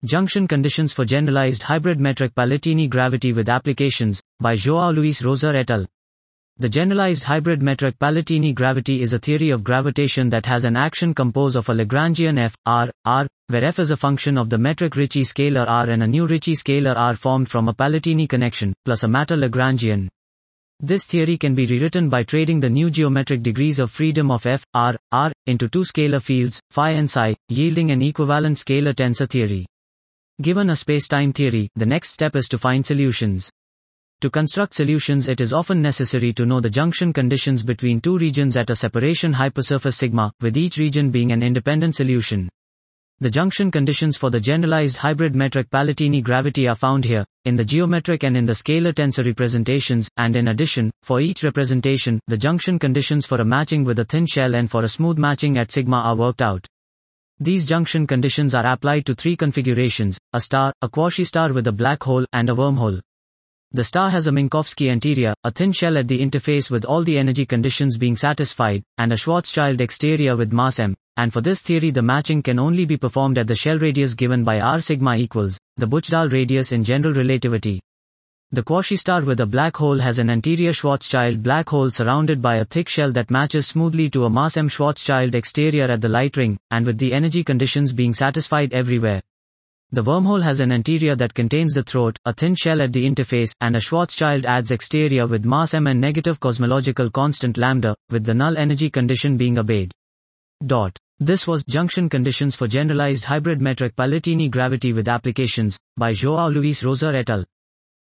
Junction Conditions for Generalized Hybrid Metric Palatini Gravity with Applications, by João Luís Rosa et al. The generalized hybrid metric Palatini gravity is a theory of gravitation that has an action composed of a Lagrangian f, r, where f is a function of the metric Ricci scalar r and a new Ricci scalar r formed from a Palatini connection, plus a matter Lagrangian. This theory can be rewritten by trading the new geometric degrees of freedom of f, r, into two scalar fields, phi and psi, yielding an equivalent scalar tensor theory. Given a spacetime theory, the next step is to find solutions. To construct solutions, it is often necessary to know the junction conditions between two regions at a separation hypersurface sigma, with each region being an independent solution. The junction conditions for the generalized hybrid metric Palatini gravity are found here, in the geometric and in the scalar tensor representations, and in addition, for each representation, the junction conditions for a matching with a thin shell and for a smooth matching at sigma are worked out. These junction conditions are applied to three configurations: a star, a quasistar with a black hole, and a wormhole. The star has a Minkowski interior, a thin shell at the interface with all the energy conditions being satisfied, and a Schwarzschild exterior with mass m, and for this theory the matching can only be performed at the shell radius given by r sigma equals the Buchdahl radius in general relativity. The quasistar with a black hole has an anterior Schwarzschild black hole surrounded by a thick shell that matches smoothly to a mass m Schwarzschild exterior at the light ring, and with the energy conditions being satisfied everywhere. The wormhole has an anterior that contains the throat, a thin shell at the interface, and a Schwarzschild adds exterior with mass m and negative cosmological constant lambda, with the null energy condition being obeyed. This was Junction Conditions for Generalized Hybrid Metric Palatini Gravity with Applications, by João Luís Rosa et al.